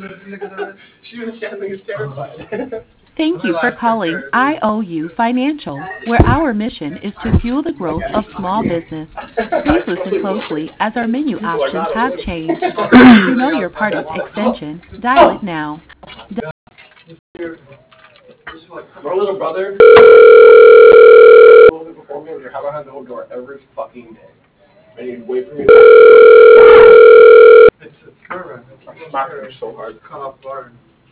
She was standing terrified. Thank you for calling IOU Financial, where our mission is to fuel the growth of small business. Please listen closely as our menu options have changed. If you know your party's extension, dial it now. My little brother before me, your house had the whole door every fucking day. And he'd wait for me to It's nerve-wracking. I smacked her so hard. Cut off guard.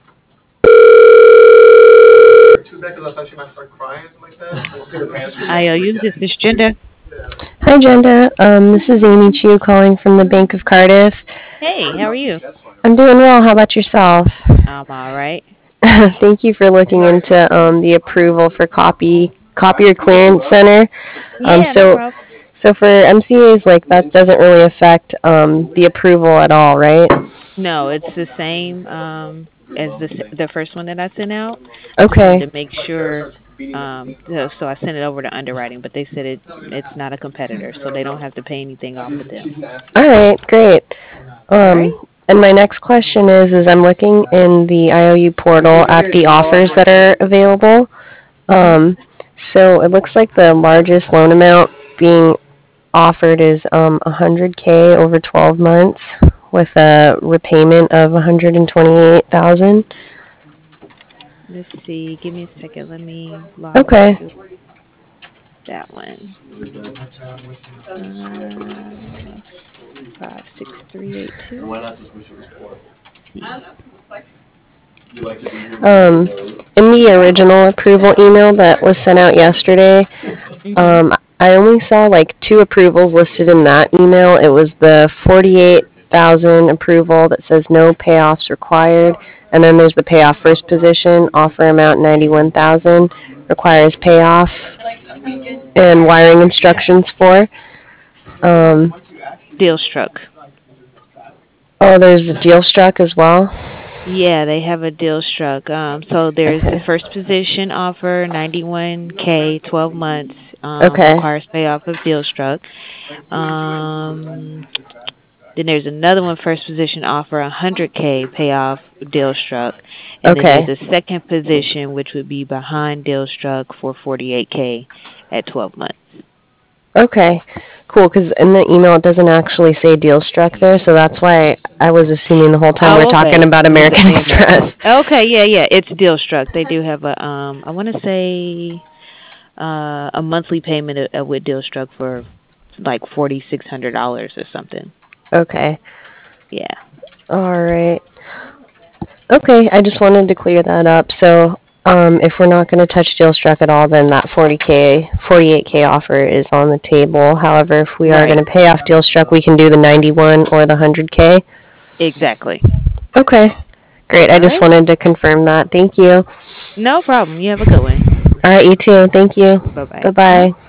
Too bad because I thought she might start crying like that. IOU, this is Jenda. Hi, Jenda. This is Amy Chu calling from the Bank of Cardiff. Hey, how are you? I'm doing well. How about yourself? I'm all right. Thank you for looking into the approval for Copier Clearance Center. Yeah, no problem. So for MCAs, like that doesn't really affect the approval at all, right? No, it's the same as the first one that I sent out. Just Okay. wanted to make sure. So I sent it over to underwriting, but they said it's not a competitor, so they don't have to pay anything off of them. All right, great. All right. And my next question is I'm looking in the IOU portal at the offers that are available. So it looks like the largest loan amount being offered is 100K over 12 months with a repayment of 128,000. Let's see. Give me a second. Let me log Okay. into that one. 56382. Why not just wish it was poor? In the original approval email that was sent out yesterday, I only saw like 2 approvals listed in that email. It was the 48,000 approval that says no payoffs required, and then there's the payoff first position, offer amount 91,000, requires payoff, and wiring instructions for. Deal struck. Oh, there's a deal struck as well? Yeah, they have a deal struck. So there's the first position offer, 91K, 12 months. Okay. Requires payoff of deal struck. Then there's another one, first position offer, 100K payoff deal struck. And Okay. then there's a second position, which would be behind deal struck for 48K at 12 months. Okay, cool, because in the email it doesn't actually say deal struck there, so that's why I was assuming the whole time we're talking about American Express. Okay, yeah, it's deal struck. They do have a, I want to say, a monthly payment with deal struck for like $4,600 or something. Okay. Yeah. All right. Okay, I just wanted to clear that up. So, if we're not going to touch deal struck at all, then that 48K offer is on the table. However, if we are going to pay off deal struck, we can do the 91 or the 100K. Exactly. Okay. Great. I just wanted to confirm that. Thank you. No problem. You have a good one. All right, you too. Thank you. Bye-bye. Bye-bye.